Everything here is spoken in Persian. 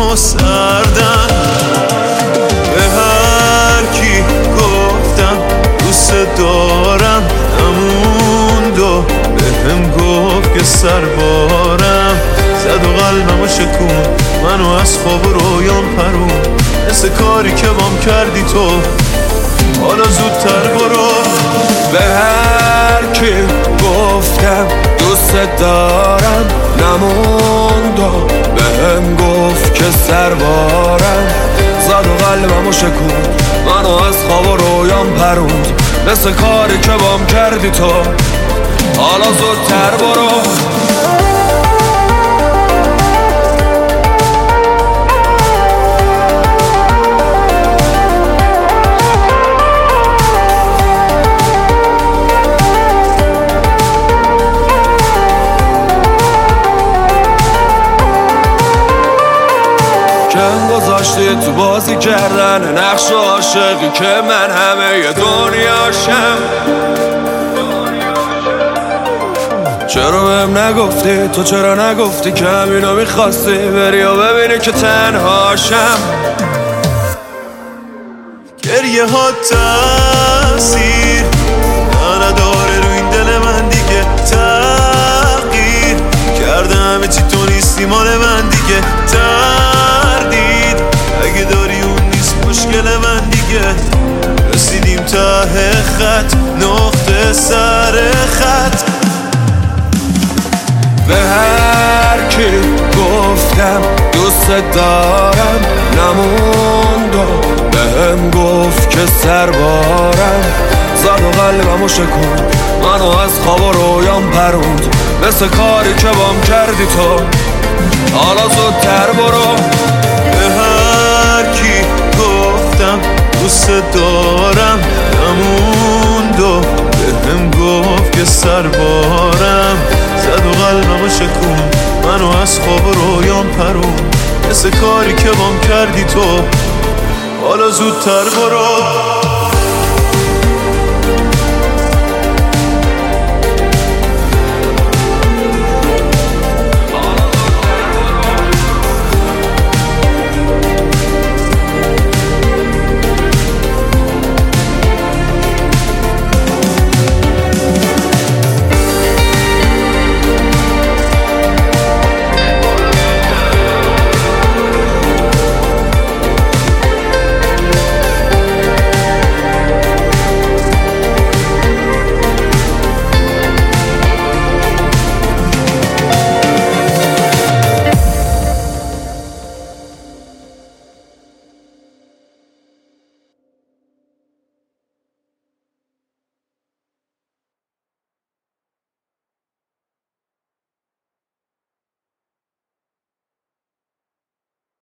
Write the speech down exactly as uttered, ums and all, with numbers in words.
و سردم. به هر کی گفتم دوست دارم نموند و به هم گفت که سربارم. زد و قلبمو شکون، منو از خواب و رویام پرون. مثل کاری که بام کردی تو، حالا زودتر برو. به هر کی گفتم دوست دارم نموند و به هم گفت که سربارم. زد و قلبمو شکوند، منو از خواب و رویام پروند. مثل کاری که بام کردی تو، حالا زودتر برو. کم گذاشتی تو بازی کردن نقش عاشقی که من همه ی دنیاشم. چرا بهم نگفتی؟ تو چرا نگفتی که همینو میخواستی بری و ببینی که تنهاشم؟ گریه ها تاثیر نداره رو این دل من دیگه. تغییر کرده همه چی، تو نیستی مال من دیگه. تردید اگه داری اون نیست مشکل من دیگه. رسیدیم ته خط، نقطه سر خط. به هر کی گفتم دوست دارم نموند و به هم گفت که سربارم. زد و قلبمو شکوند، منو از خواب و رویام پروند. مثل کاری که بام کردی تو، حالا زودتر برو. به هر کی گفتم دوست دارم نموند و به هم گفت که سربارم. زد و قلبمو شکون، منو از خواب و رویام پرون. مثل کاری که بام کردی تو، حالا زودتر برو.